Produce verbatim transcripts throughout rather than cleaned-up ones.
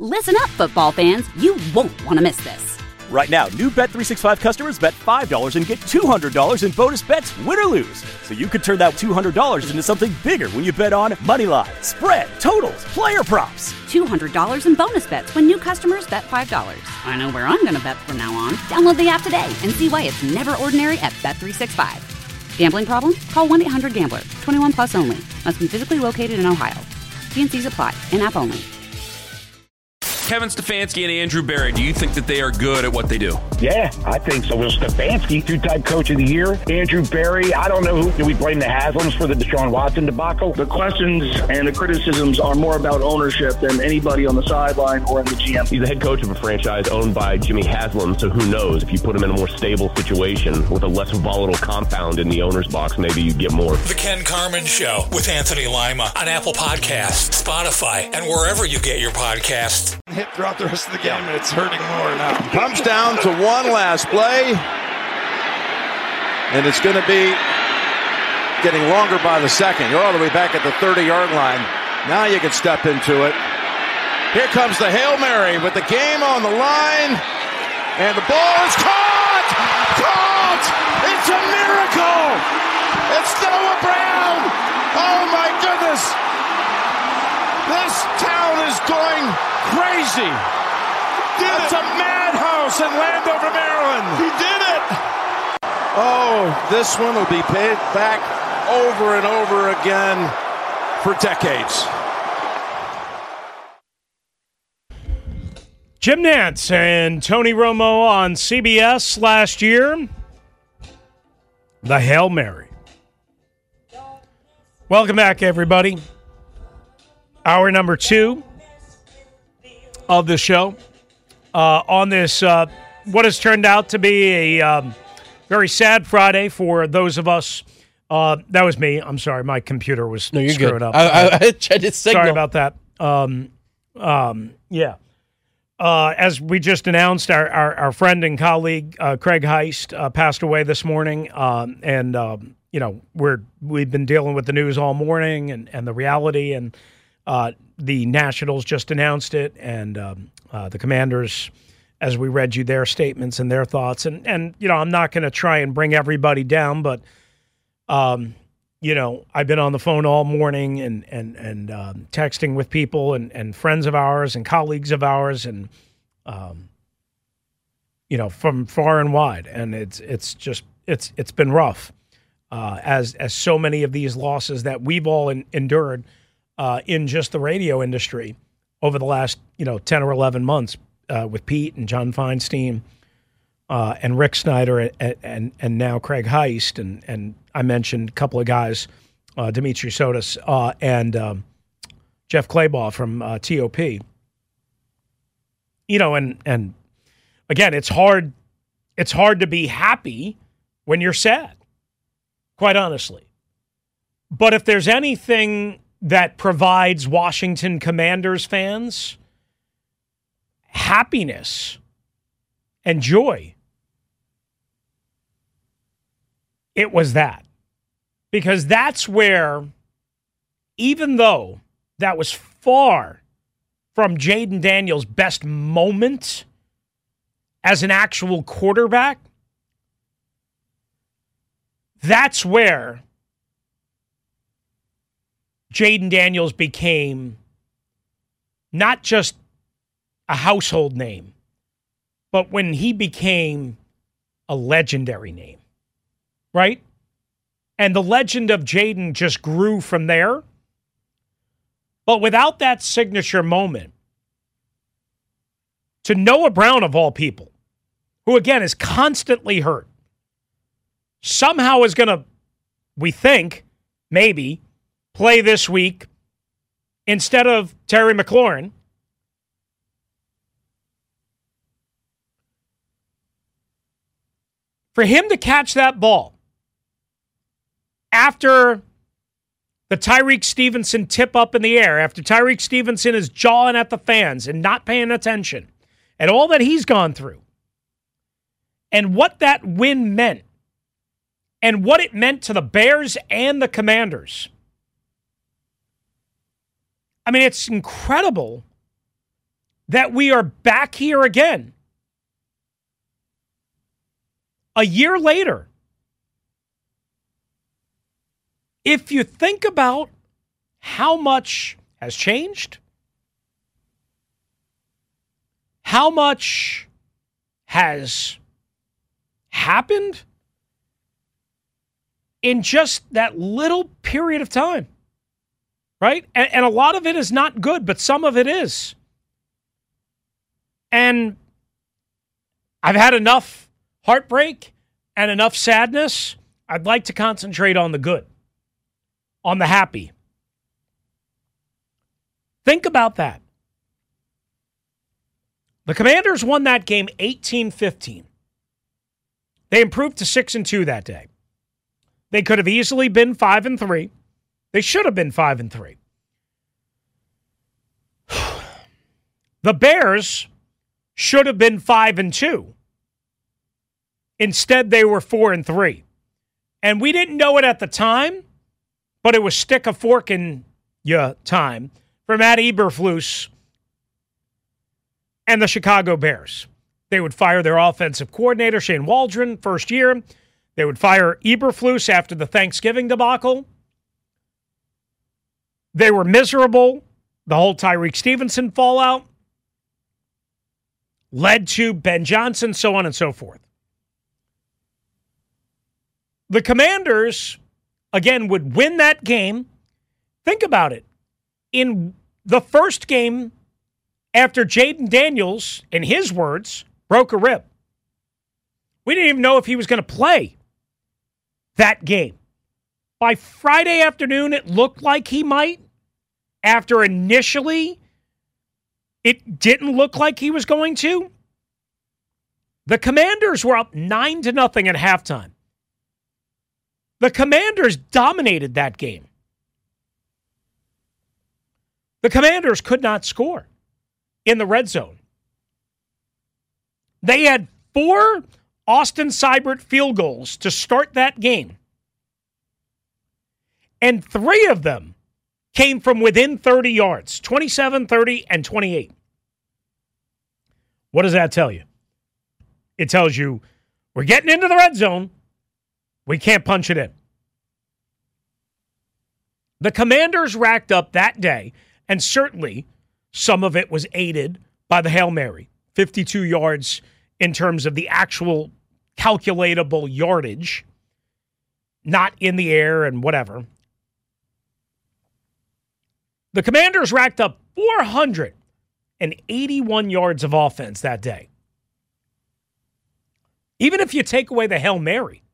Listen up, football fans. You won't want to miss this. Right now, new Bet three sixty-five customers bet five dollars and get two hundred dollars in bonus bets, win or lose. So you could turn that two hundred dollars into something bigger when you bet on money line, spread, totals, player props. two hundred dollars in bonus bets when new customers bet five dollars. I know where I'm going to bet from now on. Download the app today and see why it's never ordinary at Bet three sixty-five. Gambling problem? Call one eight hundred gambler. twenty-one plus only. Must be physically located in Ohio. T and C's apply. In-app only. Kevin Stefanski and Andrew Berry, do you think that they are good at what they do? Yeah, I think so. Well, Stefanski, two-time coach of the year. Andrew Berry, I don't know who. Do we blame the Haslams for the Deshaun Watson debacle? The questions and the criticisms are more about ownership than anybody on the sideline or in the G M. He's the head coach of a franchise owned by Jimmy Haslam, so who knows? If you put him in a more stable situation with a less volatile compound in the owner's box, maybe you get more. The Ken Carman Show with Anthony Lima on Apple Podcasts, Spotify, and wherever you get your podcasts. Hit throughout the rest of the game, and it's hurting more now. Comes down to one last play, and it's going to be getting longer by the second. You're all the way back at the thirty-yard line. Now you can step into it. Here comes the Hail Mary with the game on the line, and the ball is caught! Caught! It's a miracle! It's Noah Brown! Oh, my goodness! This town is going crazy. Did it's it. A madhouse in Landover, Maryland. He did it. Oh, this one will be paid back over and over again for decades. Jim Nantz and Tony Romo on C B S last year. The Hail Mary. Welcome back, everybody. Hour number two of the show. Uh, on this, uh, what has turned out to be a um, very sad Friday for those of us. Uh, that was me. I'm sorry. My computer was no, you're screwing good. up. I, I, I tried to signal. Sorry about that. Um, um, yeah. Uh, as we just announced, our, our, our friend and colleague, uh, Craig Heist, uh, passed away this morning. Um, and, um, you know, we're, we've been dealing with the news all morning and, and the reality. And uh, the Nationals just announced it. And um, uh, the Commanders, as we read you their statements and their thoughts. And, and you know, I'm not going to try and bring everybody down, but, um, you know, I've been on the phone all morning and and and um, texting with people and, and friends of ours and colleagues of ours and, um, you know, from far and wide, and it's it's just it's it's been rough, uh, as as so many of these losses that we've all in, endured uh, in just the radio industry over the last you know ten or eleven months uh, with Pete and John Feinstein. Uh, and Rick Snyder and, and and now Craig Heist and and I mentioned a couple of guys, uh, Dimitri Sotis uh, and um, Jeff Claybaugh from uh, T O P. You know, and and again, it's hard. It's hard to be happy when you're sad, quite honestly. But if there's anything that provides Washington Commanders fans happiness and joy, it was that. Because that's where, even though that was far from Jayden Daniels' best moment as an actual quarterback, that's where Jayden Daniels became not just a household name, but when he became a legendary name. Right? And the legend of Jayden just grew from there. But without that signature moment, to Noah Brown of all people, who again is constantly hurt, somehow is going to, we think, maybe, play this week instead of Terry McLaurin. For him to catch that ball after the Tyreek Stevenson tip up in the air, after Tyreek Stevenson is jawing at the fans and not paying attention, and all that he's gone through, and what that win meant, and what it meant to the Bears and the Commanders. I mean, it's incredible that we are back here again a year later. If you think about how much has changed, how much has happened in just that little period of time, right? And, and a lot of it is not good, but some of it is. And I've had enough heartbreak and enough sadness. I'd like to concentrate on the good, on the happy. Think about that. The Commanders won that game eighteen fifteen. They improved to six and two that day. They could have easily been five and three. They should have been five and three. The Bears should have been five and two. Instead, they were four and three. And we didn't know it at the time, but it was stick a fork in ya time for Matt Eberflus and the Chicago Bears. They would fire their offensive coordinator, Shane Waldron, first year. They would fire Eberflus after the Thanksgiving debacle. They were miserable. The whole Tyreek Stevenson fallout led to Ben Johnson, so on and so forth. The Commanders, again, would win that game. Think about it. In the first game, after Jaden Daniels, in his words, broke a rib, we didn't even know if he was going to play that game. By Friday afternoon, it looked like he might. After initially, it didn't look like he was going to. The Commanders were up nine to nothing at halftime. The Commanders dominated that game. The Commanders could not score in the red zone. They had four Austin Seibert field goals to start that game. And three of them came from within thirty yards, twenty-seven, thirty, and twenty-eight. What does that tell you? It tells you we're getting into the red zone. We can't punch it in. The Commanders racked up that day, and certainly some of it was aided by the Hail Mary, fifty-two yards in terms of the actual calculatable yardage, not in the air and whatever. The Commanders racked up four hundred eighty-one yards of offense that day. Even if you take away the Hail Mary,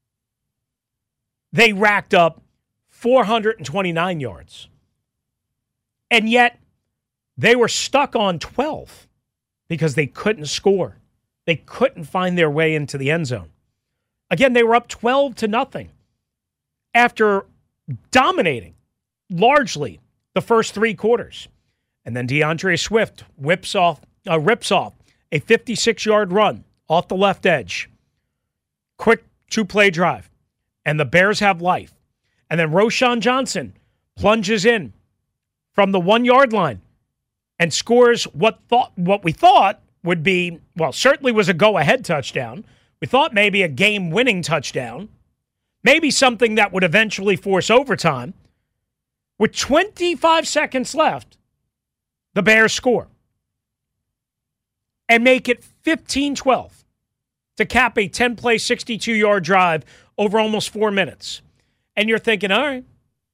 they racked up four hundred twenty-nine yards. And yet, they were stuck on twelve because they couldn't score. They couldn't find their way into the end zone. Again, they were up twelve to nothing after dominating largely the first three quarters. And then DeAndre Swift whips off, uh, rips off a fifty-six-yard run off the left edge. Quick two-play drive. And the Bears have life. And then Roschon Johnson plunges in from the one-yard line and scores what thought what we thought would be, well, certainly was a go-ahead touchdown. We thought maybe a game-winning touchdown. Maybe something that would eventually force overtime. With twenty-five seconds left, the Bears score and make it fifteen twelve to cap a ten-play, sixty-two-yard drive over almost four minutes. And you're thinking, all right,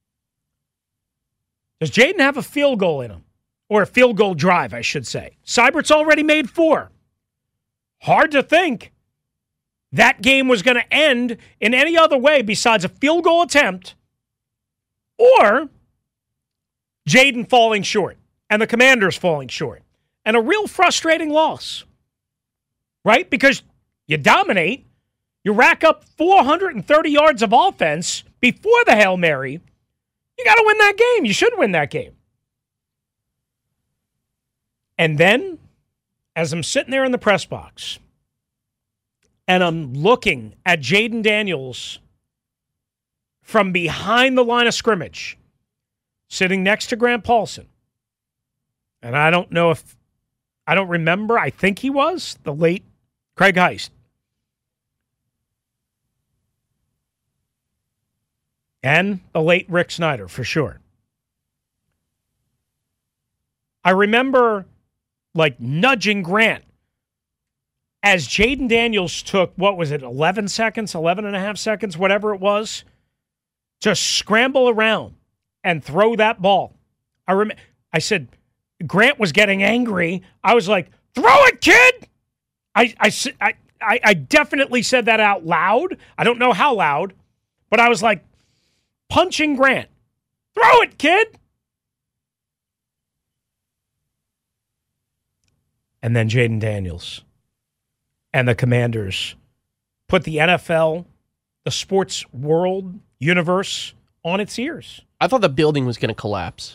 does Jaden have a field goal in him? Or a field goal drive, I should say. Seibert's already made four. Hard to think that game was going to end in any other way besides a field goal attempt or Jaden falling short and the Commanders falling short. And a real frustrating loss, right? Because you dominate, you rack up four hundred thirty yards of offense before the Hail Mary. You got to win that game. You should win that game. And then, as I'm sitting there in the press box, and I'm looking at Jaden Daniels from behind the line of scrimmage, sitting next to Grant Paulson, and I don't know if I don't remember. I think he was the late Craig Heist. And the late Rick Snyder, for sure. I remember, like, nudging Grant as Jaden Daniels took, what was it, eleven seconds, eleven and a half seconds, whatever it was, to scramble around and throw that ball. I rem- I said, Grant was getting angry. I was like, throw it, kid! I, I, I, I definitely said that out loud. I don't know how loud, but I was like, punching Grant. Throw it, kid! And then Jaden Daniels and the Commanders put the N F L, the sports world, universe on its ears. I thought the building was going to collapse.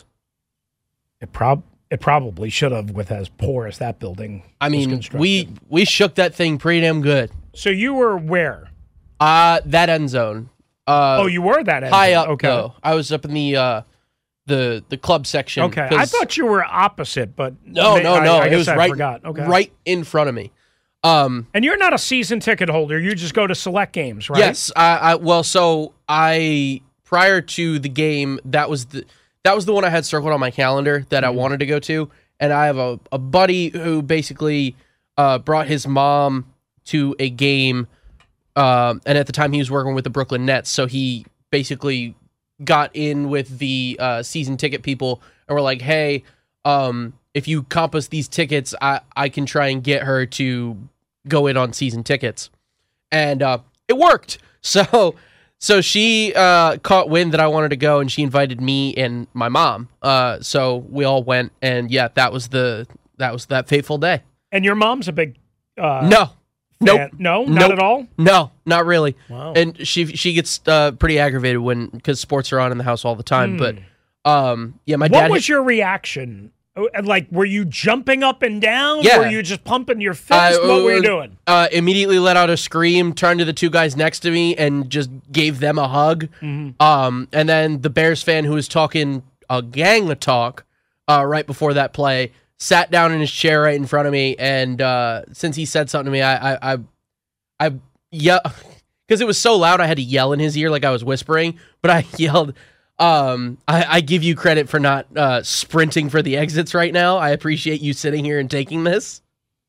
It prob it probably should have, with as poor as that building I was mean, constructed. we we shook that thing pretty damn good. So you were where? Uh, that end zone. Uh, oh, you were that end high zone. up, Okay. though. I was up in the uh, the the club section. Okay, I thought you were opposite, but No, no, I, no. I it guess was I right, forgot. Okay. right in front of me. Um, and you're not a season ticket holder. You just go to select games, right? Yes. I, I well, so I prior to the game, that was the that was the one I had circled on my calendar that mm-hmm. I wanted to go to, and I have a, a buddy who basically uh, brought his mom to a game, um, and at the time he was working with the Brooklyn Nets, so he basically got in with the uh, season ticket people and were like, "Hey, um, if you compass these tickets, I I can try and get her to go in on season tickets," and uh, it worked. So. So she uh, caught wind that I wanted to go, and she invited me and my mom. Uh, so we all went, and yeah, that was the that was that fateful day. And your mom's a big uh, no, nope, fan. no, not nope. at all. No, not really. Wow. And she she gets uh, pretty aggravated when because sports are on in the house all the time. Mm. But um, yeah, my what dad. What was hit, your reaction? Like, were you jumping up and down? Yeah. Were you just pumping your fist? Uh, what were you doing? Uh, immediately let out a scream, turned to the two guys next to me, and just gave them a hug. Mm-hmm. Um, and then the Bears fan who was talking a gang of talk uh, right before that play sat down in his chair right in front of me. And uh, since he said something to me, I, I, I, I yeah, because it was so loud, I had to yell in his ear like I was whispering. But I yelled. Um, I, I give you credit for not uh, sprinting for the exits right now. I appreciate you sitting here and taking this.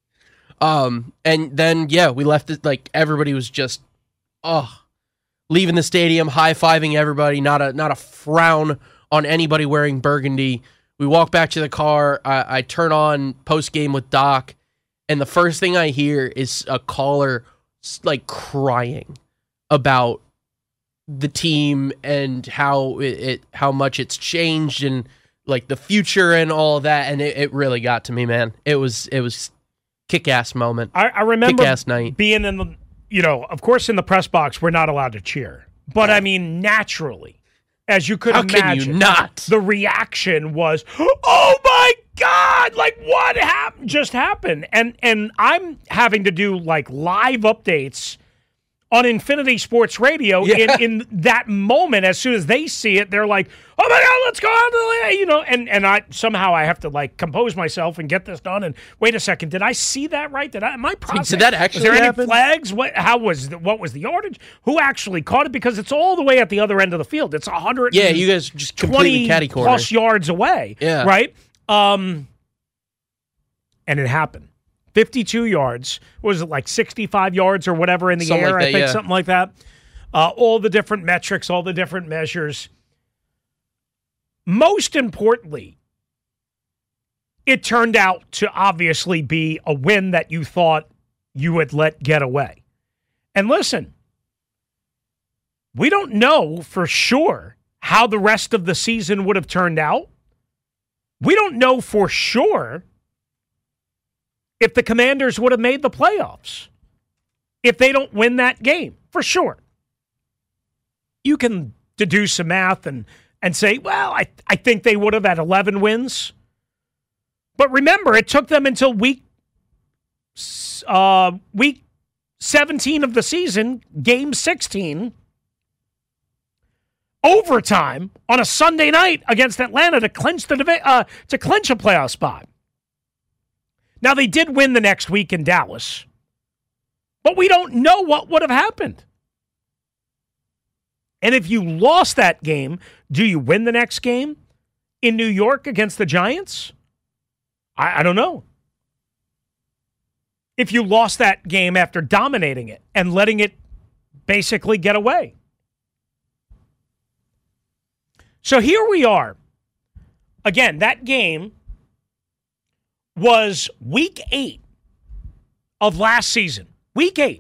Um, and then, yeah, we left it, like, everybody was just, oh, leaving the stadium, high-fiving everybody, not a not a frown on anybody wearing burgundy. We walk back to the car, I, I turn on post-game with Doc, and the first thing I hear is a caller, like, crying about the team and how it, it how much it's changed and like the future and all that, and it, it really got to me, man. It was it was kick-ass moment. I, I remember kick-ass night. Being in the, you know, of course in the press box we're not allowed to cheer, but I mean naturally, as you could how imagine, can you not? The reaction was, "Oh my God! Like what happened? Just happened?" And and I'm having to do like live updates on Infinity Sports Radio yeah. in, in that moment. As soon as they see it, they're like, "Oh my God, let's go on to the," you know, and, and I somehow I have to like compose myself and get this done. And wait a second, did I see that right? Did I, am I processing? Did that actually Was there happen? any flags? What, how was the, what was the yardage? Who actually caught it? Because it's all the way at the other end of the field. It's one hundred Yeah, you guys just completely catty corner. plus yards away. Yeah. Right? Um, and it happened. fifty-two yards. Was it like sixty-five yards or whatever in the something air? Like that, I think yeah. something like that. Uh, all the different metrics, all the different measures. Most importantly, it turned out to obviously be a win that you thought you would let get away. And listen, we don't know for sure how the rest of the season would have turned out. We don't know for sure if the Commanders would have made the playoffs, if they don't win that game, for sure. You can deduce some math and, and say, well, I, I think they would have had eleven wins. But remember, it took them until week uh, week seventeen of the season, game sixteen, overtime on a Sunday night against Atlanta to clinch the uh, to clinch a playoff spot. Now, they did win the next week in Dallas, but we don't know what would have happened. And if you lost that game, do you win the next game in New York against the Giants? I, I don't know. If you lost that game after dominating it and letting it basically get away. So here we are. Again, that game was week eight of last season. Week eight.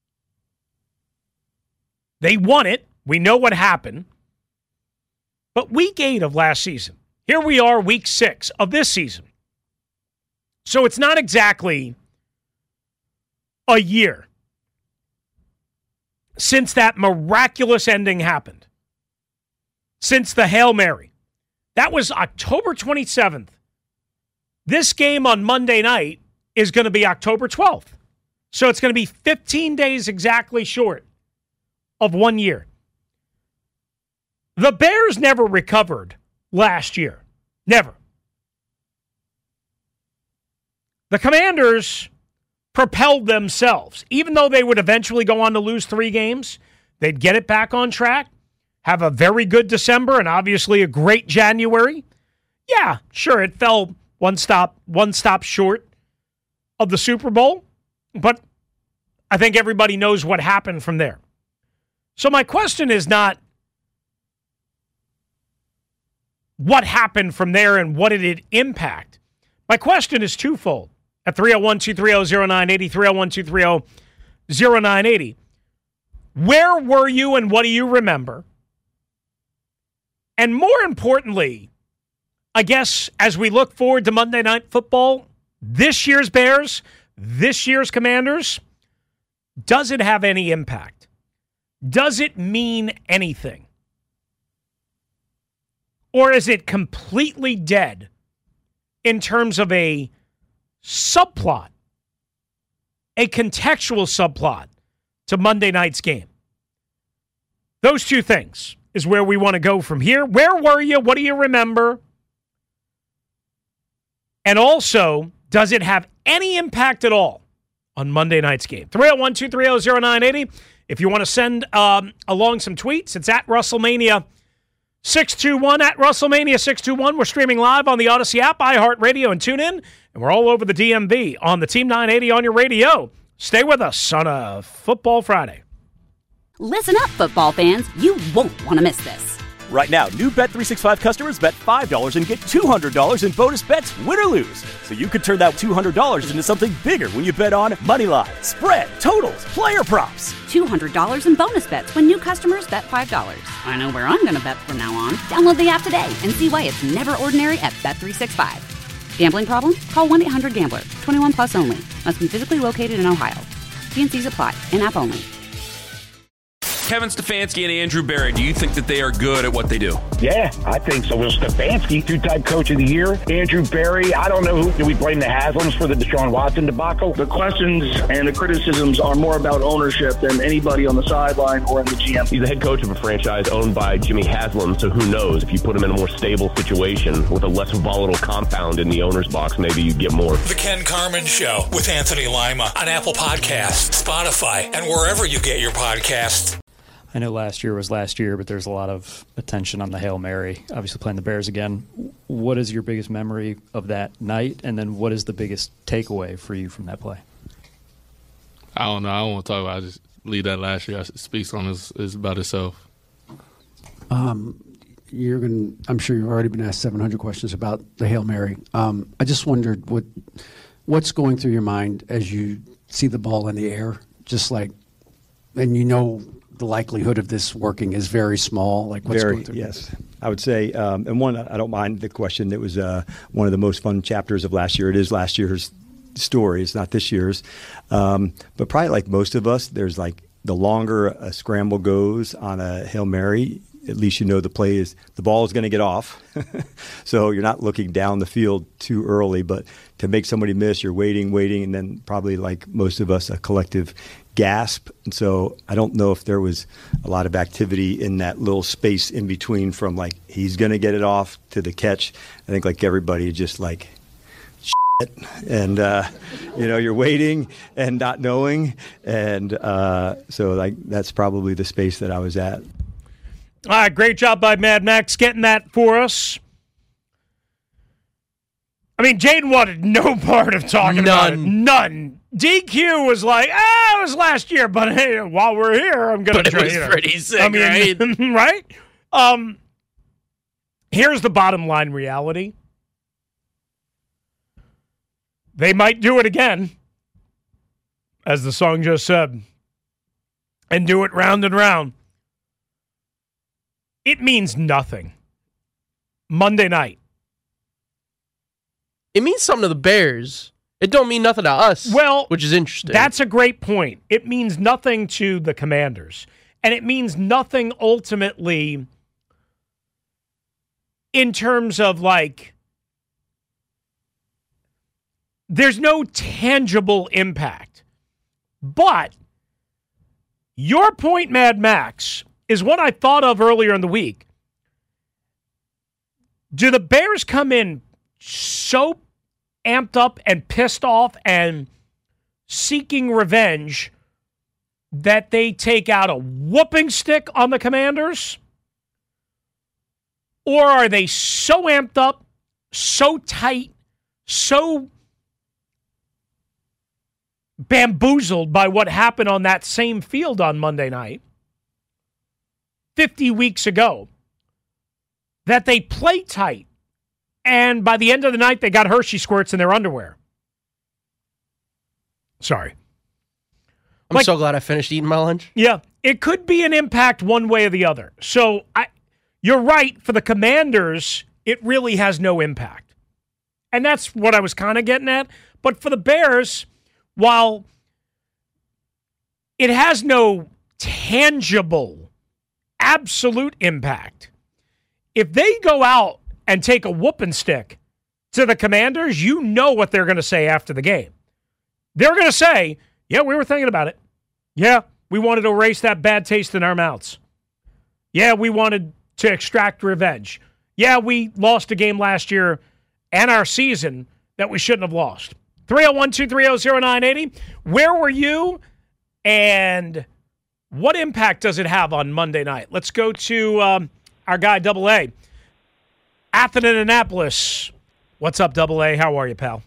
They won it. We know what happened. But week eight of last season. Here we are, week six of this season. So it's not exactly a year since that miraculous ending happened. Since the Hail Mary. That was October twenty-seventh. This game on Monday night is going to be October twelfth. So it's going to be fifteen days exactly short of one year. The Bears never recovered last year. Never. The Commanders propelled themselves. Even though they would eventually go on to lose three games, they'd get it back on track, have a very good December, and obviously a great January. Yeah, sure, it fell one stop, one stop short of the Super Bowl, but I think everybody knows what happened from there. So my question is not what happened from there and what did it impact. My question is twofold. At three oh one, two three oh, oh nine eight oh, three oh one, two three oh, oh nine eight oh. Where were you and what do you remember? And more importantly, I guess as we look forward to Monday Night Football, this year's Bears, this year's Commanders, does it have any impact? Does it mean anything? Or is it completely dead in terms of a subplot, a contextual subplot to Monday night's game? Those two things is where we want to go from here. Where were you? What do you remember? And also, does it have any impact at all on Monday night's game? three oh one, two three oh, oh nine eight oh. If you want to send um, along some tweets, it's at WrestleMania six two one, at WrestleMania six two one. We're streaming live on the Odyssey app, iHeartRadio, and TuneIn. And we're all over the D M V on the Team nine eighty on your radio. Stay with us on a Football Friday. Listen up, football fans. You won't want to miss this. Right now, new Bet three sixty-five customers bet five dollars and get two hundred dollars in bonus bets, win or lose. So you could turn that two hundred dollars into something bigger when you bet on moneyline, spread, totals, player props. two hundred dollars in bonus bets when new customers bet five dollars. I know where I'm going to bet from now on. Download the app today and see why it's never ordinary at Bet three sixty-five. Gambling problem? Call one eight hundred gambler. twenty-one plus only. Must be physically located in Ohio. T and C's apply. In-app only. Kevin Stefanski and Andrew Berry, do you think that they are good at what they do? Yeah, I think so. Will Stefanski, two-time coach of the year. Andrew Berry, I don't know who. Do we blame the Haslams for the Deshaun Watson debacle? The questions and the criticisms are more about ownership than anybody on the sideline or in the G M. He's the head coach of a franchise owned by Jimmy Haslam, so who knows? If you put him in a more stable situation with a less volatile compound in the owner's box, maybe you get more. The Ken Carman Show with Anthony Lima on Apple Podcasts, Spotify, and wherever you get your podcasts. I know last year was last year, but there's a lot of attention on the Hail Mary, obviously playing the Bears again. What is your biggest memory of that night, and then what is the biggest takeaway for you from that play? I don't know. I don't want to talk about it. I just leave that last year. It speaks on his, is about itself. Um, you're going. I'm sure you've already been asked seven hundred questions about the Hail Mary. Um, I just wondered what what's going through your mind as you see the ball in the air, just like, and you know the likelihood of this working is very small. Like what's very, going through? Yes, I would say. Um, and one, I don't mind the question. It was uh, one of the most fun chapters of last year. It is last year's story. It's not this year's. Um, but probably like most of us, there's like the longer a scramble goes on a Hail Mary, at least you know the play is the ball is going to get off. So you're not looking down the field too early. But to make somebody miss, you're waiting, waiting, and then probably like most of us, a collective gasp. And so I don't know if there was a lot of activity in that little space in between from like he's going to get it off to the catch. I think like everybody just like and uh, you know you're waiting and not knowing, and uh, so like that's probably the space that I was at. All right, great job by Mad Max getting that for us. I mean, Jaden wanted no part of talking None. about it. None. D Q was like, ah, it was last year, but hey, while we're here, I'm going to try. But it was pretty sick, I mean, right? right? Um, here's the bottom line reality. They might do it again, as the song just said, and do it round and round. It means nothing. Monday night. It means something to the Bears. It don't mean nothing to us, well, which is interesting. That's a great point. It means nothing to the Commanders. And it means nothing ultimately in terms of, like, there's no tangible impact. But your point, Mad Max, is what I thought of earlier in the week. Do the Bears come in so amped up and pissed off and seeking revenge that they take out a whooping stick on the Commanders? Or are they so amped up, so tight, so bamboozled by what happened on that same field on Monday night fifty weeks ago that they play tight, and by the end of the night, they got Hershey squirts in their underwear? Sorry. I'm like, so glad I finished eating my lunch. Yeah, it could be an impact one way or the other. So I, you're right. For the Commanders, it really has no impact. And that's what I was kind of getting at. But for the Bears, while it has no tangible, absolute impact, if they go out and take a whooping stick to the Commanders, you know what they're going to say after the game. They're going to say, yeah, we were thinking about it. Yeah, we wanted to erase that bad taste in our mouths. Yeah, we wanted to extract revenge. Yeah, we lost a game last year and our season that we shouldn't have lost. three oh one, two three oh, oh nine eight oh. Where were you, and what impact does it have on Monday night? Let's go to um, our guy, Double A. Athen in Annapolis. What's up, Double A? How are you, pal?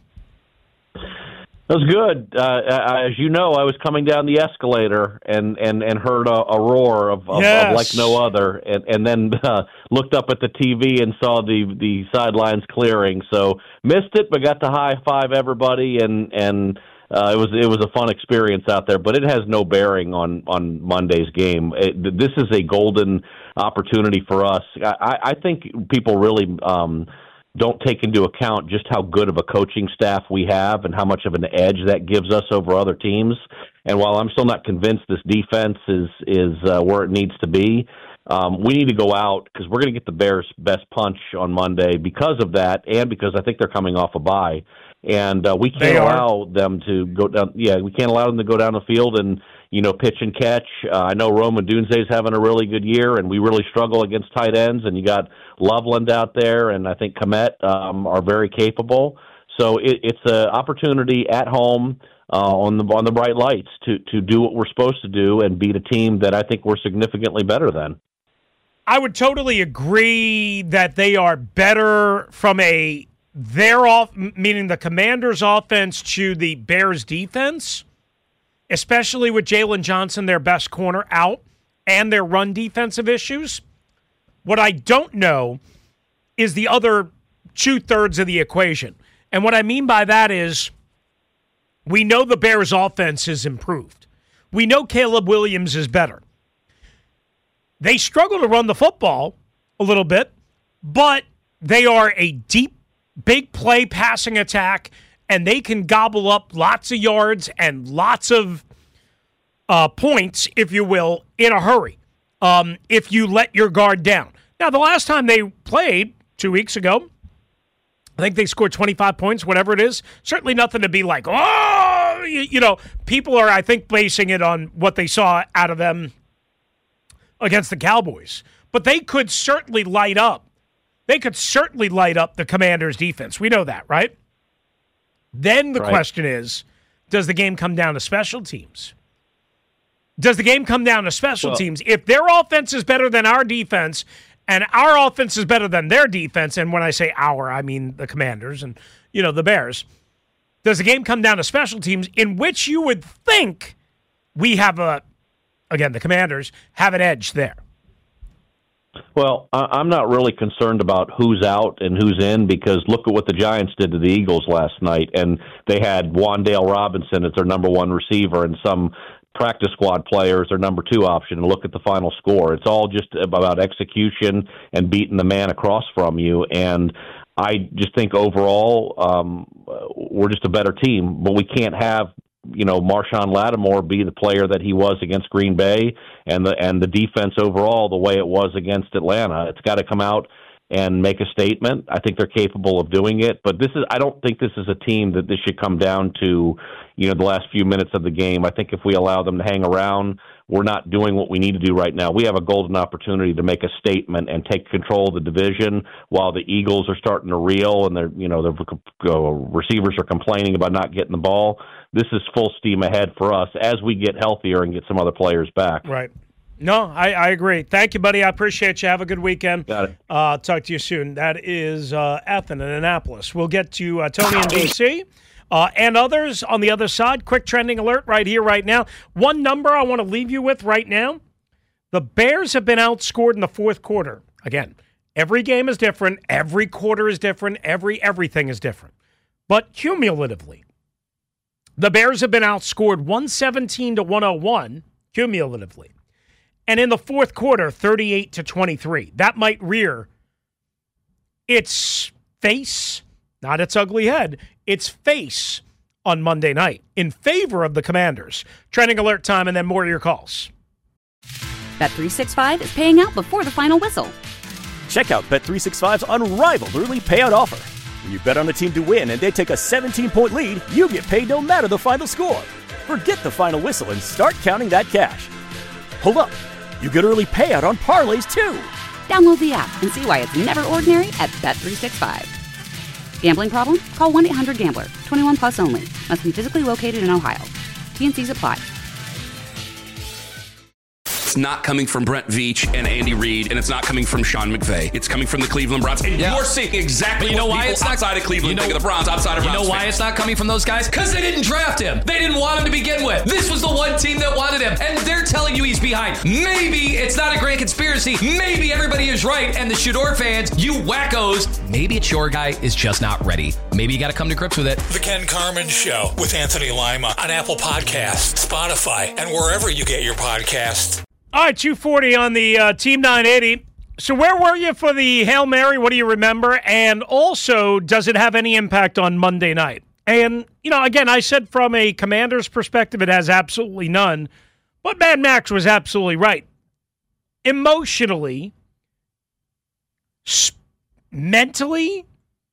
That was good. Uh, as you know, I was coming down the escalator and, and, and heard a, a roar of, of, yes. of like no other, and, and then uh, looked up at the T V and saw the, the sidelines clearing. So missed it, but got to high five everybody, and and uh, it was it was a fun experience out there. But it has no bearing on, on Monday's game. It, this is a golden opportunity for us. I, I think people really. Um, don't take into account just how good of a coaching staff we have and how much of an edge that gives us over other teams. And while I'm still not convinced this defense is is uh, where it needs to be, um, we need to go out because we're going to get the Bears' best punch on Monday because of that, and because I think they're coming off a bye. And uh, we can't allow them to go down. Yeah, we can't allow them to go down the field and, you know, pitch and catch. Uh, I know Rome Odunze's having a really good year, and we really struggle against tight ends. And you got Loveland out there, and I think Komet um, are very capable. So it, it's an opportunity at home uh, on the on the bright lights to to do what we're supposed to do and beat a team that I think we're significantly better than. I would totally agree that they are better from a their off, meaning the Commanders' offense to the Bears' defense, especially with Jalen Johnson, their best corner, out, and their run defensive issues. What I don't know is the other two-thirds of the equation. And what I mean by that is we know the Bears' offense is improved. We know Caleb Williams is better. They struggle to run the football a little bit, but they are a deep, big play passing attack, and they can gobble up lots of yards and lots of uh, points, if you will, in a hurry um, if you let your guard down. Now, the last time they played, two weeks ago, I think they scored twenty-five points, whatever it is. Certainly nothing to be like, oh, you, you know, people are, I think, basing it on what they saw out of them against the Cowboys. But they could certainly light up. They could certainly light up the Commanders' defense. We know that, right? Then the Right. question is, does the game come down to special teams? Does the game come down to special Well- teams? If their offense is better than our defense and our offense is better than their defense, and when I say our, I mean the Commanders and, you know, the Bears, does the game come down to special teams, in which you would think we have a, again, the Commanders have an edge there? Well, I- I'm not really concerned about who's out and who's in, because look at what the Giants did to the Eagles last night, and they had Wan'Dale Robinson as their number one receiver and some practice squad players their number two option, and look at the final score. It's all just about execution and beating the man across from you, and I just think overall um, we're just a better team, but we can't have you know Marshawn Lattimore be the player that he was against Green Bay, and the and the defense overall the way it was against Atlanta. It's got to come out and make a statement. I think they're capable of doing it, but this is I don't think this is a team that this should come down to, you know, the last few minutes of the game. I think if we allow them to hang around, we're not doing what we need to do right now. We have a golden opportunity to make a statement and take control of the division while the Eagles are starting to reel and they're, you know, the uh, receivers are complaining about not getting the ball. This is full steam ahead for us as we get healthier and get some other players back. Right. No, I, I agree. Thank you, buddy. I appreciate you. Have a good weekend. Got it. Uh, talk to you soon. That is uh, Ethan in Annapolis. We'll get to uh, Tony in D C uh, and others on the other side. Quick trending alert right here, right now. One number I want to leave you with right now. The Bears have been outscored in the fourth quarter. Again, every game is different. Every quarter is different. Every everything is different. But cumulatively, the Bears have been outscored one seventeen to one oh one cumulatively. And in the fourth quarter, thirty-eight to twenty-three. That might rear its face, not its ugly head, its face on Monday night in favor of the Commanders. Trending alert time, and then more of your calls. Bet three sixty-five is paying out before the final whistle. Check out Bet three sixty-five's unrivaled early payout offer. When you bet on a team to win and they take a seventeen-point lead, you get paid no matter the final score. Forget the final whistle and start counting that cash. Hold up. You get early payout on parlays, too. Download the app and see why it's never ordinary at Bet three sixty-five. Gambling problem? Call one eight hundred gambler. twenty-one plus only. Must be physically located in Ohio. T N Cs apply. It's not coming from Brent Veach and Andy Reid, and it's not coming from Sean McVay. It's coming from the Cleveland Browns. And Yeah. you're seeing exactly But you know what why people it's not outside of Cleveland you know, think of the Browns, outside of You Browns know why fans. it's not coming from those guys? Because they didn't draft him. They didn't want him to begin with. This was the one team that wanted him, and they're telling you he's behind. Maybe it's not a grand conspiracy. Maybe everybody is right, and the Shador fans, you wackos, maybe it's your guy is just not ready. Maybe you got to come to grips with it. The Ken Carman Show with Anthony Lima on Apple Podcasts, Spotify, and wherever you get your podcasts. All right, two forty on the uh, Team nine eighty. So where were you for the Hail Mary? What do you remember? And also, does it have any impact on Monday night? And, you know, again, I said from a Commander's perspective, it has absolutely none. But Mad Max was absolutely right. Emotionally, sp- mentally,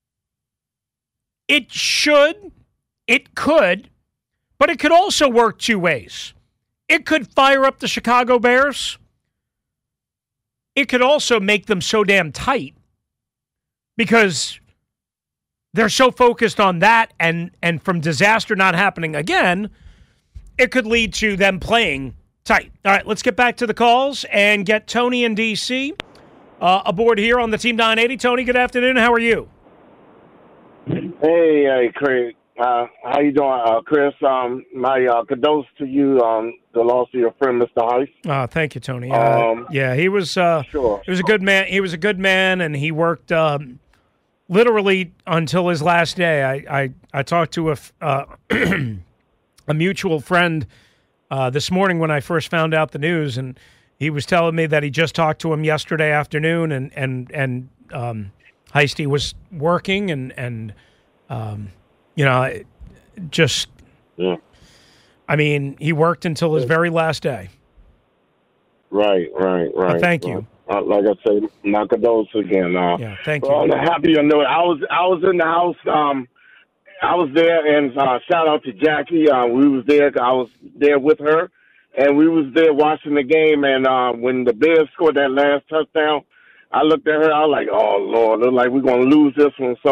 it should, it could, but it could also work two ways. It could fire up the Chicago Bears. It could also make them so damn tight because they're so focused on that, and, and from disaster not happening again, it could lead to them playing tight. All right, let's get back to the calls and get Tony in D C uh, aboard here on the Team nine eighty. Tony, good afternoon. How are you? Hey, hey, Craig. Uh, how you doing, uh, Chris? Um, my uh, condolences to you on the loss of your friend, Mister Heiss. Uh, thank you, Tony. Uh, Um, yeah, he was. Uh, sure. He was a good man. He was a good man, and he worked um, literally until his last day. I I, I talked to a f- uh, a mutual friend uh, this morning when I first found out the news, and he was telling me that he just talked to him yesterday afternoon, and and and um, Heisty was working, and and. Um, You know, just, yeah. I mean, he worked until his very last day. Right, right, right. Well, thank you. Uh, like I say, my condolences again. Uh, yeah, thank well, you. On a happier note, I was I was in the house. Um, I was there, and uh, shout out to Jackie. Uh, we was there. I was there with her, and we was there watching the game. And uh, when the Bears scored that last touchdown, I looked at her. I was like, "Oh Lord, look like we're gonna lose this one." So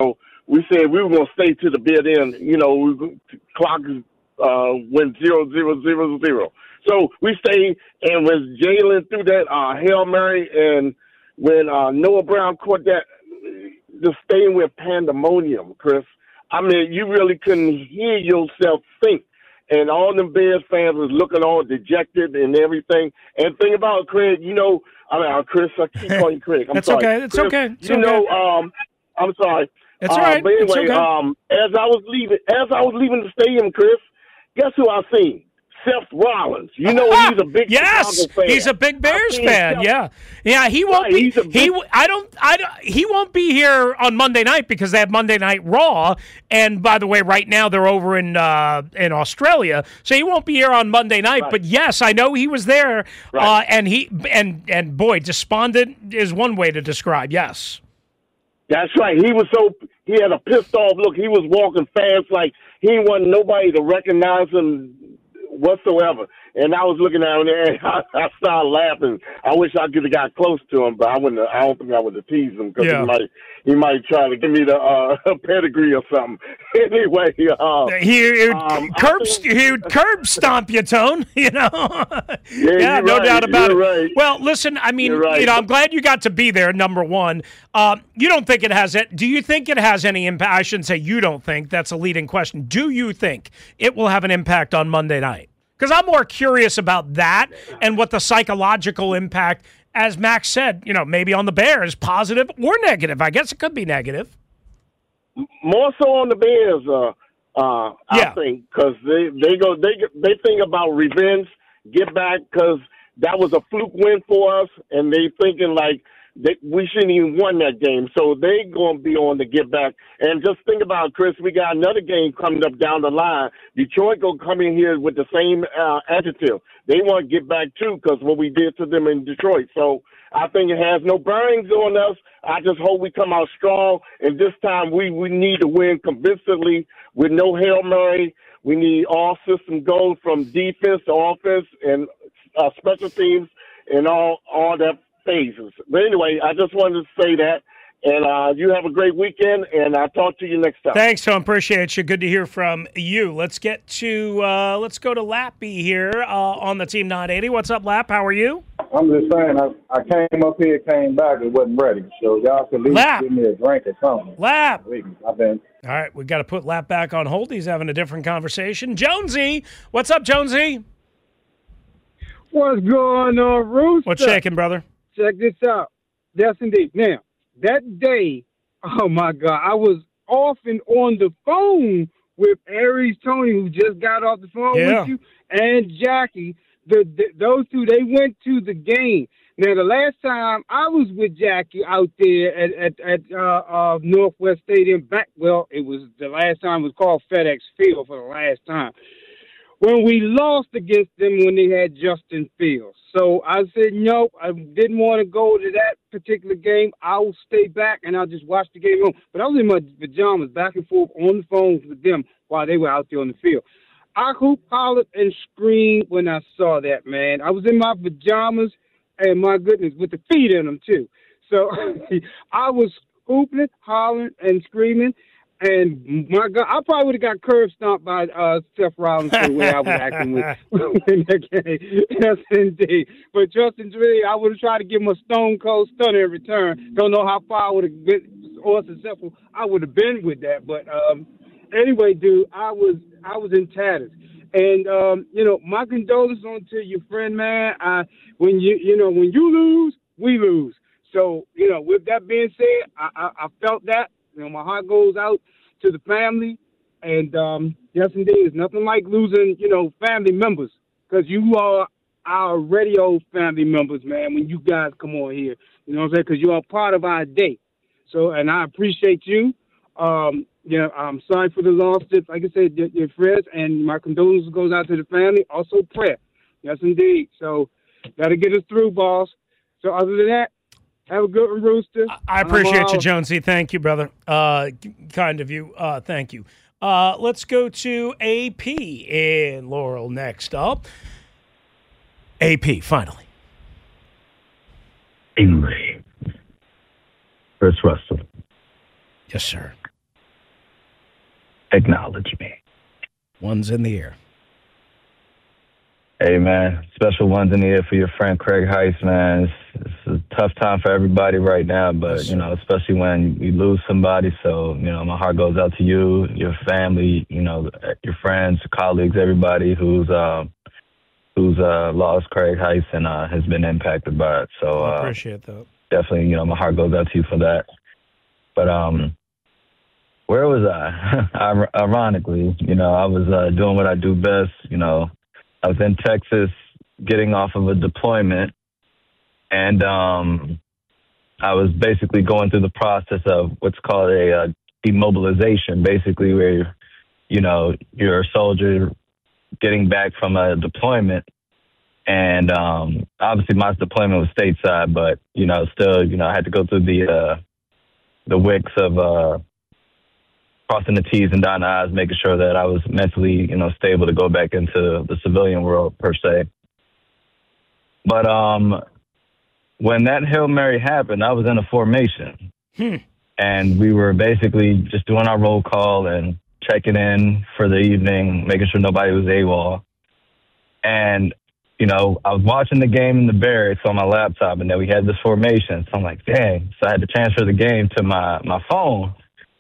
we said we were going to stay to the bid end. You know, we, clock uh, went zero, zero, zero, zero. So we stayed, and when Jalen threw that uh, Hail Mary, and when uh, Noah Brown caught that, the stadium went pandemonium, Chris. I mean, you really couldn't hear yourself think. And all them Bears fans was looking all dejected and everything. And think about it, Craig, you know, I mean, uh, Chris, I keep calling you Craig. I'm That's sorry. okay. It's Chris, okay. It's you okay. know, um, I'm sorry. It's uh, all right. But anyway, It's okay. um, as I was leaving, as I was leaving the stadium, Chris, guess who I seen? Seth Rollins. You know he's a big yes, Chicago fan. he's a big Bears fan. Seth. Yeah, yeah. He won't Right, be. he's a big- He. I don't. I don't. He won't be here on Monday night because they have Monday Night Raw. And by the way, right now they're over in uh, in Australia, so he won't be here on Monday night. Right. But yes, I know he was there. Right. Uh, and he and and boy, despondent is one way to describe. Yes. That's right. He was so he had a pissed off look. He was walking fast like he didn't want nobody to recognize him whatsoever. And I was looking at him and I, I started laughing. I wish I could have got close to him, but I wouldn't. I don't think I would have teased him because Yeah. he might he might try to give me the uh, pedigree or something. Anyway, uh, He he would um, I curb think- he would curb stomp you, Tone. You know. Yeah, yeah, you're no right. doubt about You're it. right. Well, listen, I mean, You're right. you know, I'm glad you got to be there. Number one, um, you don't think it has it? Do you think it has any impact? I shouldn't say you don't think. That's a leading question. Do you think it will have an impact on Monday night? Because I'm more curious about that and what the psychological impact, as Max said, you know, maybe on the Bears, positive or negative. I guess it could be negative. more so on the Bears, uh, uh, Yeah. I think, because they they go they they think about revenge, get back, because that was a fluke win for us, and they thinking like they, we shouldn't even won that game, so they gonna be on the get back. And just think about it, Chris, we got another game coming up down the line. Detroit gonna come in here with the same uh, adjective. They want to get back too, because what we did to them in Detroit. So I think it has no bearings on us. I just hope we come out strong, and this time we, we need to win convincingly with no Hail Mary. We need all system go from defense to offense and uh, special teams and all all that phases. But anyway, I just wanted to say that. And uh, you have a great weekend, and I'll talk to you next time. Thanks, Tom. Appreciate you. Good to hear from you. Let's get to uh, let's go to Lappy here uh, on the Team nine eighty. What's up, Lap? How are you? I'm just saying, I, I came up here, came back, and wasn't ready. So y'all can at least Lap. give me a drink or something. Lap. I've been. All right, we've got to put Lap back on hold. He's having a different conversation. Jonesy, what's up, Jonesy? What's going on, Rooster? What's shaking, brother? Check this out. Yes, indeed. Now, that day, oh, my God, I was off and on the phone with Aries Tony, who just got off the phone Yeah. with you, and Jackie. The, the Those two, they went to the game. Now, the last time I was with Jackie out there at, at, at uh, uh, Northwest Stadium, back, well, it was the last time it was called FedEx Field for the last time, when we lost against them when they had Justin Fields. So I said, nope, I didn't want to go to that particular game. I'll stay back and I'll just watch the game home. But I was in my pajamas back and forth on the phones with them while they were out there on the field. I hooped, hollered, and screamed when I saw that, man. I was in my pajamas, and my goodness, with the feet in them, too. So I was hooping, hollering, and screaming. And my God, I probably would have got curb stomped by uh, Seth Rollins for the way I was acting with in that game. Yes, indeed. But trust and believe, I would have tried to give him a stone cold stunner in return. Don't know how far I would have been or successful I would have been with that. But um, anyway, dude, I was I was in tatters. And um, you know, my condolences on to your friend, man. I, when you you know when you lose, we lose. So you know, with that being said, I, I, I felt that. You know, my heart goes out to the family, and um, yes, indeed, it's nothing like losing, you know, family members, because you are our radio family members, man. When you guys come on here, you know what I'm saying? Because you are part of our day. So, and I appreciate you. Um, you know, I'm sorry for the loss. Just like I said, your, your friends, and my condolences goes out to the family. Also, prayer. Yes, indeed. So, gotta get us through, boss. So, other than that, have a good one, Rooster. I appreciate I'm you, out. Jonesy. Thank you, brother. Uh, kind of you. Uh, thank you. Uh, let's go to A P in Laurel next up. A P, finally. Anyway, Chris Russell. Yes, sir. acknowledge me. One's in the air. Hey, man, special ones in the air for your friend Craig Heist, man. It's, it's a tough time for everybody right now, but, you know, especially when you lose somebody. So, you know, my heart goes out to you, your family, you know, your friends, colleagues, everybody who's uh, who's uh, lost Craig Heist and uh, has been impacted by it. So uh, I appreciate that. Definitely, you know, my heart goes out to you for that. But um, where was I? Ironically, you know, I was uh, doing what I do best, you know. I was in Texas getting off of a deployment, and um, I was basically going through the process of what's called a uh, demobilization, basically where, you know, you're a soldier getting back from a deployment. And um, obviously my deployment was stateside, but, you know, still, you know, I had to go through the uh, the wicks of uh, crossing the T's and dotting the I's, making sure that I was mentally, you know, stable to go back into the civilian world, per se. But um, when that Hail Mary happened, I was in a formation. Hmm. And we were basically just doing our roll call and checking in for the evening, making sure nobody was AWOL. And, you know, I was watching the game in the barracks on my laptop, and then we had this formation. So I'm like, dang. So I had to transfer the game to my, my phone.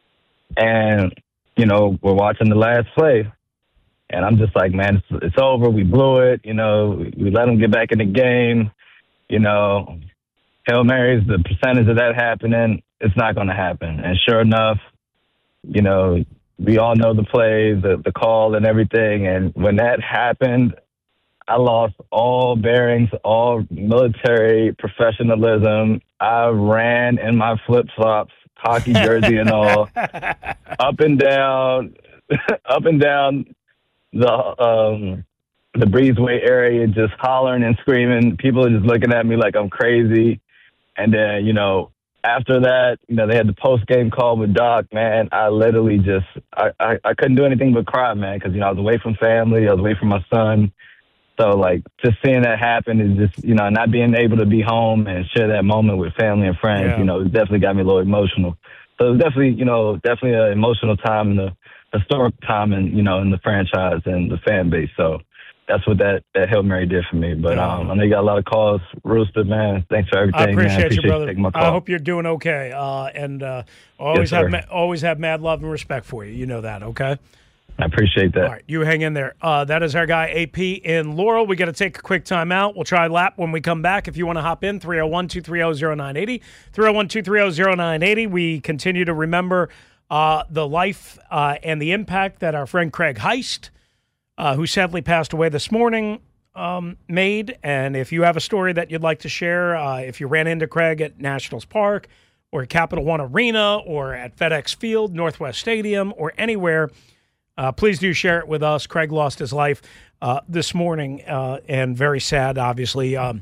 And, you know, we're watching the last play. And I'm just like, man, it's, it's over. We blew it. You know, we, we let them get back in the game. You know, Hail Marys, the percentage of that happening, it's not going to happen. And sure enough, you know, we all know the play, the, the call and everything. And when that happened, I lost all bearings, all military professionalism. I ran in my flip-flops, hockey jersey and all, up and down, up and down the um, the breezeway area, just hollering and screaming. People are just looking at me like I'm crazy. And then, you know, after that, you know, they had the post-game call with Doc, man. I literally just, I, I, I couldn't do anything but cry, man, because, you know, I was away from family. I was away from my son. So, like, just seeing that happen is just, you know, not being able to be home and share that moment with family and friends, Yeah. you know, it definitely got me a little emotional. So it was definitely, you know, definitely an emotional time and a historic time in, you know, in the franchise and the fan base. So that's what that, that Hail Mary did for me. But um, I know you got a lot of calls. Rooster, man, thanks for everything. I appreciate, man. I appreciate you, brother. you taking my call. I hope you're doing okay. Uh, and uh, always Yes, have sir. ma- always have mad love and respect for you. You know that, okay? I appreciate that. All right, you hang in there. Uh, that is our guy, A P in Laurel. We got to take a quick time out. We'll try lap when we come back. If you want to hop in, three oh one, two three oh, oh nine eight oh, three oh one, two three oh, oh nine eight oh. We continue to remember uh, the life uh, and the impact that our friend Craig Heist, uh, who sadly passed away this morning, um, made. And if you have a story that you'd like to share, uh, if you ran into Craig at Nationals Park or Capital One Arena or at FedEx Field, Northwest Stadium, or anywhere, Uh, please do share it with us. Craig lost his life uh, this morning, uh, and very sad, obviously, um,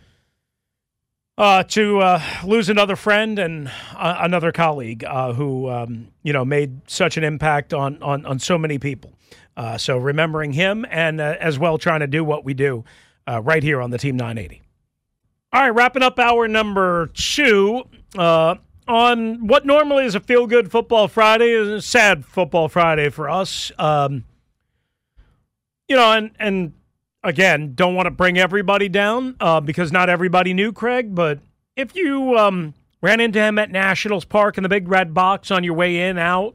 uh, to uh, lose another friend and uh, another colleague uh, who, um, you know, made such an impact on on, on so many people. Uh, so remembering him and uh, as well trying to do what we do uh, right here on the Team nine eighty. All right, wrapping up hour number two. Uh, On what normally is a feel-good football Friday, is a sad football Friday for us. Um, you know, and and again, don't want to bring everybody down uh, because not everybody knew Craig. But if you um, ran into him at Nationals Park in the big red box on your way in, out,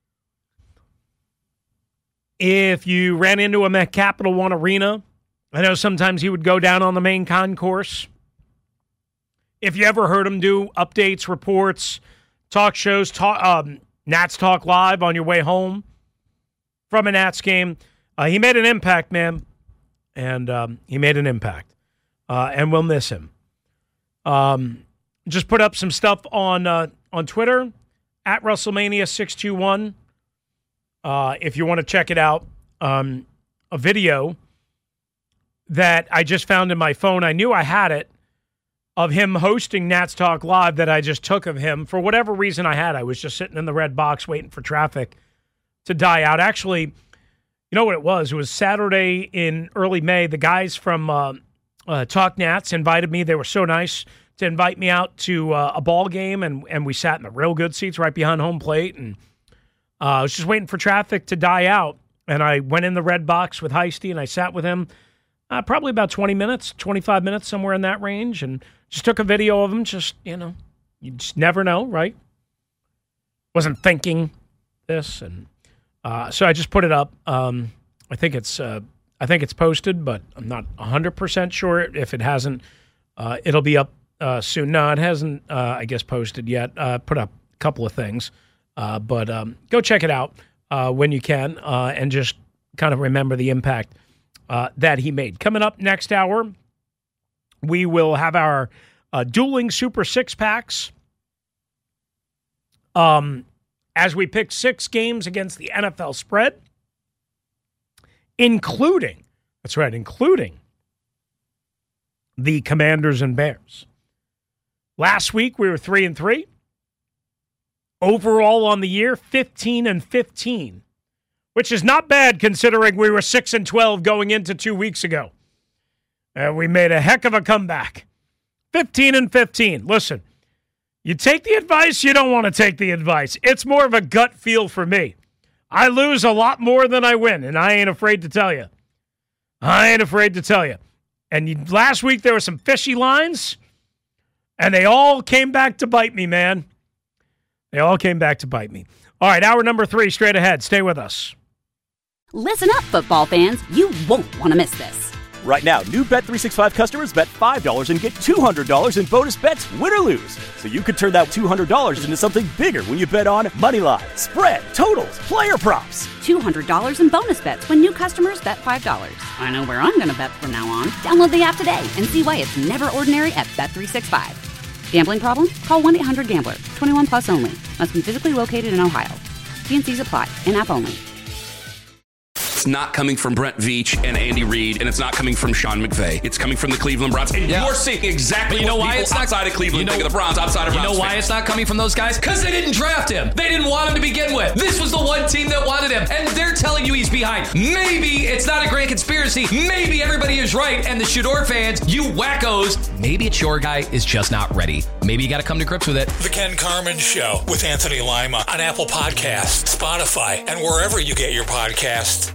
if you ran into him at Capital One Arena, I know sometimes he would go down on the main concourse. If you ever heard him do updates, reports, talk shows, talk, um, Nats Talk Live on your way home from a Nats game, uh, he made an impact, man. And um, he made an impact. Uh, and we'll miss him. Um, just put up some stuff on uh, on Twitter, at WrestleMania six two one. Uh, if you want to check it out, um, a video that I just found in my phone. I knew I had it, of him hosting Nats Talk Live that I just took of him. For whatever reason I had, I was just sitting in the red box waiting for traffic to die out. Actually, you know what it was? It was Saturday in early May. The guys from uh, uh, Talk Nats invited me. They were so nice to invite me out to uh, a ball game, and, and we sat in the real good seats right behind home plate. And Uh, I was just waiting for traffic to die out, and I went in the red box with Heisty, and I sat with him uh, probably about twenty minutes, twenty-five minutes, somewhere in that range, and just took a video of him. Just, you know, you just never know, right? Wasn't thinking this, and uh, so I just put it up. Um, I think it's uh, I think it's posted, but I'm not one hundred percent sure. If it hasn't, uh, it'll be up uh, soon. No, it hasn't, uh, I guess, posted yet. Uh, put up a couple of things. Uh, but um, go check it out uh, when you can uh, and just kind of remember the impact uh, that he made. Coming up next hour, we will have our uh, dueling Super Six Packs um, as we pick six games against the N F L spread, including, that's right, including the Commanders and Bears. Last week, we were three and three. Overall on the year, fifteen and fifteen, which is not bad considering we were six and twelve going into two weeks ago. And we made a heck of a comeback. fifteen and fifteen. Listen, you take the advice, you don't want to take the advice. It's more of a gut feel for me. I lose a lot more than I win, and I ain't afraid to tell you. I ain't afraid to tell you. And you, last week there were some fishy lines, and they all came back to bite me, man. They all came back to bite me. All right, hour number three, straight ahead. Stay with us. Listen up, football fans. You won't want to miss this. Right now, new Bet three sixty-five customers bet five dollars and get two hundred dollars in bonus bets, win or lose. So you could turn that two hundred dollars into something bigger when you bet on Moneyline, spread, totals, player props. two hundred dollars in bonus bets when new customers bet five dollars. I know where I'm going to bet from now on. Download the app today and see why it's never ordinary at Bet three sixty-five. Gambling problem? Call one eight hundred gambler. twenty-one plus only. Must be physically located in Ohio. T and C's apply. In-app only. It's not coming from Brent Veach and Andy Reid, and it's not coming from Sean McVay. It's coming from the Cleveland Browns. And Yeah. you're seeing exactly But you know what why people it's not outside of Cleveland you know, think of the Browns, outside of You Browns know why fans. it's not coming from those guys? Because they didn't draft him. They didn't want him to begin with. This was the one team that wanted him, and they're telling you he's behind. Maybe it's not a grand conspiracy. Maybe everybody is right, and the Shador fans, you wackos, maybe it's your guy is just not ready. Maybe you got to come to grips with it. The Ken Carmen Show with Anthony Lima on Apple Podcasts, Spotify, and wherever you get your podcasts.